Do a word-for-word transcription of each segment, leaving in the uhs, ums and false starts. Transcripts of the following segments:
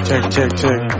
check, check, check.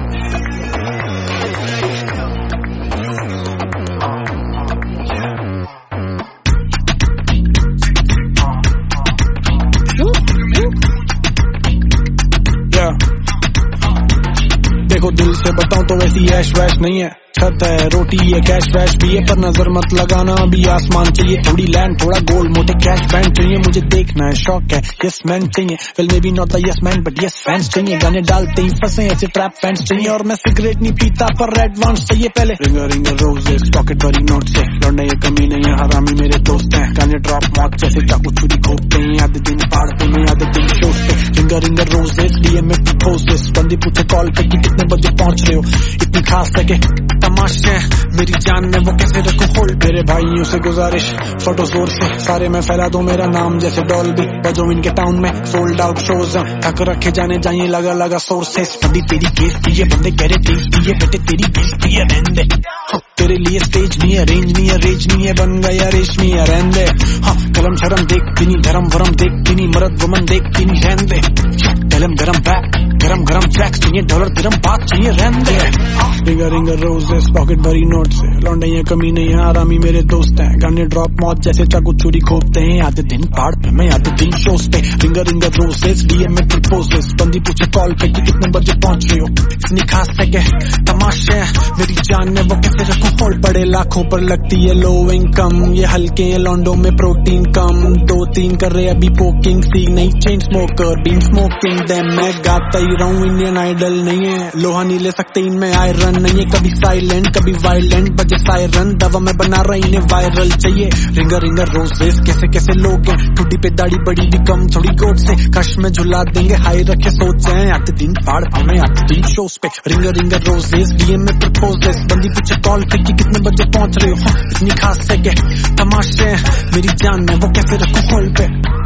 देखो दिल से बताऊं तो वैसी ऐश वैश नहीं है, छत है रोटी है कैश वैश भी है, पर नजर मत लगाना अभी आसमान चाहिए, थोड़ी लैंड थोड़ा गोल्ड मोटे कैश बैंड चाहिए, मुझे देखना है शौक है यस मैन चाहिए, well maybe not the yes man but yes fans चाहिए, गाने डालते ही फंसे ऐसे ट्रैप फैंस चाहिए, और मैं सिगरेट नहीं पीता पर एडवांस चाहिए पहले। रिंगर रिंगर रोजेस पॉकेट भरी नोट से लौटने ये कमी नहीं है, हरामी मेरे दोस्त हैं, गाने ड्रॉप मौत जैसे चाकू छुरी खोपते हैं, आधे दिन पहाड़ते में आधे दिन सोचते। रिंगर रिंगर रोजेस डीएम में प्रपोजेस, बंदी पूछे कॉल पे कि कितने बजे पहुंच रहे हो, इतनी खास है कि तमाशे मेरी जान में वो कैसे रखूं होल्ड। मेरे भाइयों से गुजारिश फोटो जोर से सारे में फैला दो मेरा नाम जैसे डॉल्बी, बजो इनके टाउन में सोल्ड आउट शोज हैं, थक रखे जाने जाइए लगा लगा सोर्सेस, बंदी तेरी बेइज्जती है बंदे कह रहे टेस्टी है बेटे तेरी बेइज्जती है रहने दे, तेरे लिए स्टेज नहीं है रेंज नहीं है रेज नहीं है बन गया रेशमी है रहने दे, हाँ कलम शरम देखती नहीं धर्म वरम देखती नहीं मर्द वमन देखती नहीं रहने दे, कलम गरम बैक गरम गरम ट्रैक्स चाहिए डॉलर दिरम बात चाहिए रहने दे। रिंगर रिंगर रोजेस पॉकेट भरी नोट से लौंडे ये कमी नहीं है, आरामी मेरे दोस्त हैं, गाने ड्रॉप मौत जैसे चाकू चूरी खोपते हैं, आधे दिन पहाड़ पे मैं आधे दिन शोज पे। रिंगर रिंगर रोजेस डीएम में प्रपोजेस, बंदी पूछे कॉल पे कि कितने बजे पहुंच रहे हो, इतनी खास है के तमाशे मेरी जान में वो कैसे रखूं होल्ड, बड़े लाखों पर लगती है लो इनकम, ये हल्के लॉन्डो में प्रोटीन कम, दो तीन कर रहे अभी पोकिंग सी नहीं chain smoker been smoking them, मैं गाता ही रहूं इंडियन आइडल नहीं है, लोहा नहीं ले सकते इनमें आयरन नहीं है, कभी साइलेंट कभी वायलेंट बजे सायरन, दवा में बना रहा इन्हें वायरल चाहिए। रिंगर रिंगर रोजेस कैसे कैसे लोग हैं, टूटी पे दाढ़ी बड़ी भी कम थोड़ी गोट से, कश में झुला देंगे हाई रखे सोचे हैं, आते दिन पहाड़ हमें आते दिन शोज पे। रिंगर रिंगर रोजेस डीएम में प्रपोजेस, बंदी पूछे कॉल पे कि कितने बजे पहुंच रहे हो, इतनी खास है के तमाशे मेरी जान में वो कैसे रखूं होल्ड पे।